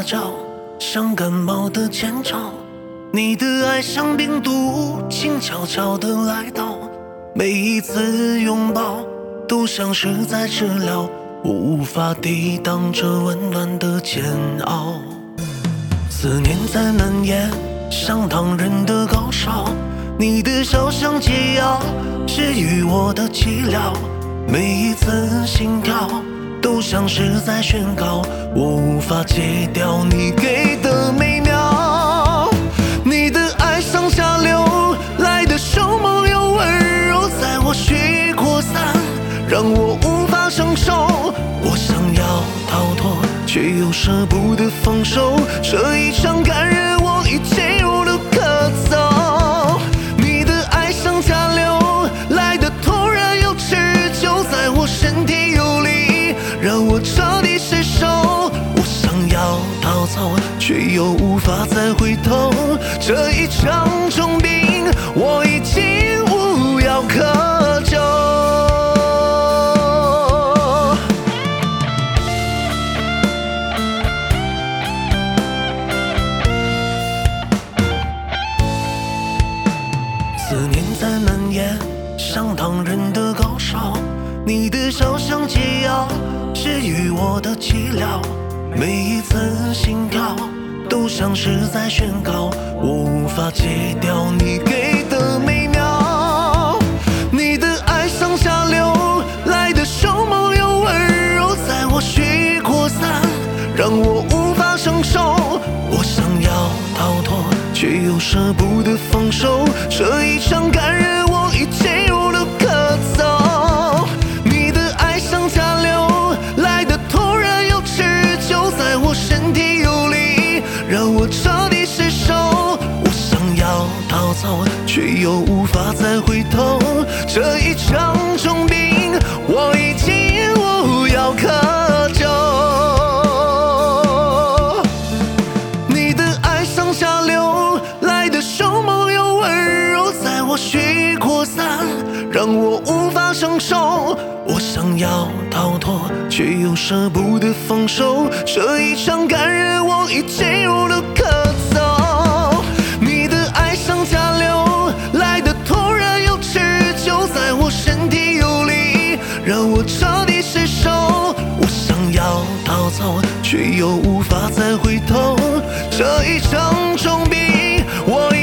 照，像感冒的前兆。你的爱像病毒，静悄悄地来到，每一次拥抱都像是在治疗我无法抵挡这温暖的煎熬。思念在蔓延，像糖人的高烧，你的笑像解药，治愈我的寂寥。每一次心跳都像是在宣告，我无法戒掉你给的美妙。你的爱像下流，来的凶猛又温柔，在我血液扩散，让我无法承受。我想要逃脱，却又舍不得放手，这一场感染我已陷入了咳嗽。你的爱像下流，来的突然又持久，在我身体游离，让我彻底失手。我想要逃走，却又无法再回头，这一场重病我已经无药可救。思念在蔓延，像糖人的高烧，你的笑像解药，治愈我的寂寥。每一次心跳都像是在宣告，我无法戒掉你给的美妙。你的爱像下流，来的凶猛又温柔，在我血液扩散，让我无法承受。我想要逃脱，却又舍不得放手，这一场感染我已陷入了咳嗽。你的爱像下流，来的突然又持久，在我身体游离，让我彻底失手。我想要逃走，却又无法再回头，这一场重病我已经无药可救。你的爱像下流，来的凶猛又温柔，在我血液扩散，让我无法承受。我想要逃脱，却又舍不得放手，这一场感染我已陷入了咳嗽。你的爱像下流，来的突然又持久，在我身体游离，让我彻底失手。我想要逃走，却又无法再回头，这一场重病我